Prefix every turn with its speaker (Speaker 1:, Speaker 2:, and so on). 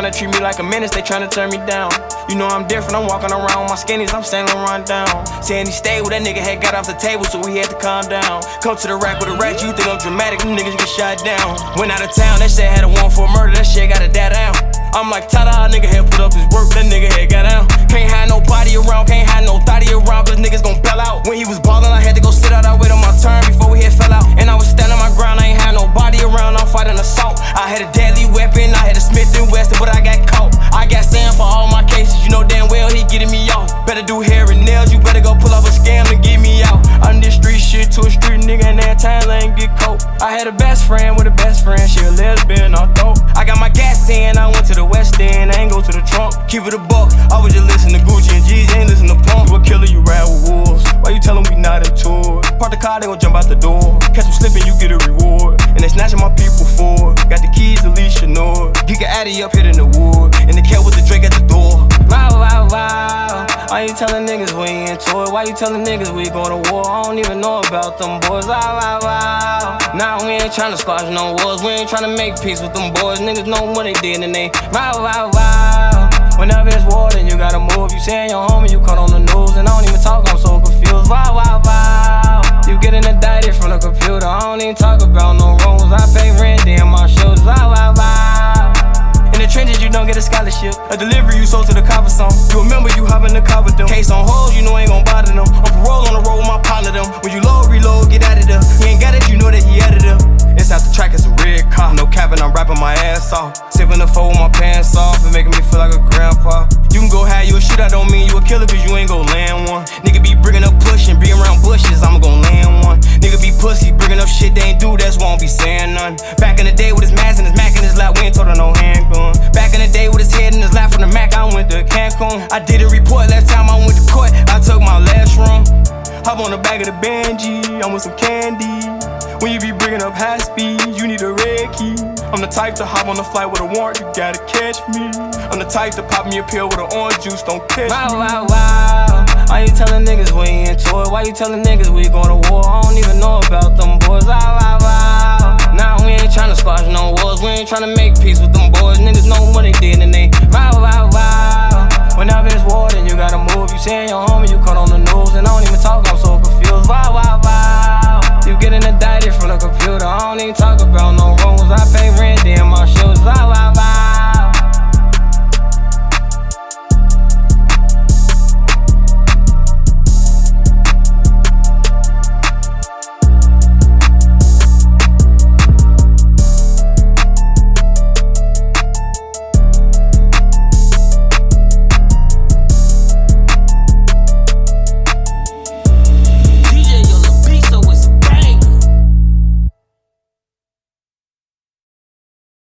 Speaker 1: tryna treat me like a menace, they tryna turn me down. You know I'm different, I'm walking around with my skinnies, I'm standing run down. Saying he stayed with that nigga, had got off the table, so we had to calm down. Come to the rack with a rat, you think I'm dramatic, them niggas get shot down. Went out of town, that shit had a warrant for murder, that shit got a dad down. I'm like, ta-da, nigga had put up his work, that nigga had got down. Can't have no body around, can't have no thotty around, cause niggas gon' bail out. When he was ballin', I had to go sit out, I wait on my turn before we had fell out. And I was standing my ground, I ain't had nobody around, I'm fighting assault. I had a deadly weapon, I had a Smith & Wesson, but I got caught. I got Sam for all my cases, you know damn well he getting me off. Better do hair and nails, you better go pull up a scam and get me out. I'm this street shit to a street nigga and that time I ain't get caught. I had a best friend with a best friend, she a lesbian, I thought. I got my gas in, I went to the West End, I ain't go to the trunk. Keep it a buck, I was just listen to Gucci and G's, ain't listen to Pump. You a killer, you ride with wolves, why you tellin' we not into it? Park the car, they gon' jump out the door. Catch them slippin', you get a reward. And they snatching my people for it. Got the keys, Alicia Nord. Geek a Addy up hitting the wood. And the cat with the Drake at the door. Wow, wow, wow. Why you tellin' niggas we ain't into it? Why you tellin' niggas we going to war? I don't even know about them boys. Wow, wow, wow. Nah, we ain't tryna squash no wars. We ain't tryna make peace with them boys. Niggas know what they did and they wow, wow, wow. Whenever it's war, then you gotta move. You saying your homie, you caught on the news. And I don't even talk, I'm so confused. Wow, wow, wow. You getting indicted from the computer. I don't even talk about no rules. I pay rent, damn my shoes. Wow, wow, wow. In the trenches, you don't get a scholarship. A delivery you sold to the copper song. You remember you hop in the car with them. Case on hold, you know ain't gon' bother them. On parole on the road with my partner them. When you load, reload, get out of there. He ain't got it, you know that he out of there. It's out the track, it's a red car. No capping, I'm rapping my ass off. Sipping the four with my pants off and making me feel like a grandpa. You can go high, you a shooter, don't mean you a killer, cause you ain't gon' land one. Nigga be bringing up pushing, be around bushes, I'ma gon' land one. Nigga be pussy, bringing up shit they ain't do, that's why I don't be saying none. Back in the day with his mask and his Mac in his lap, we ain't told her no handgun. Back in the day with his head in his lap from the Mac, I went to Cancun. I did a report last time I went to court, I took my last room. Hop on the back of the Benji, I'm with some candy. When you be bringing up high speed, you need a red key. I'm the type to hop on the flight with a warrant, you gotta catch me. I'm the type to pop me a pill with an orange juice, don't catch me. Wow, wow, wow. Why you tellin' niggas we ain't into it? Why you tellin' niggas we going to war? I don't even know about them boys. Wow, wow, wow. Nah, we ain't tryna squash no wars. We ain't tryna make peace with them boys. Niggas know what they did and they wow, wow, wow.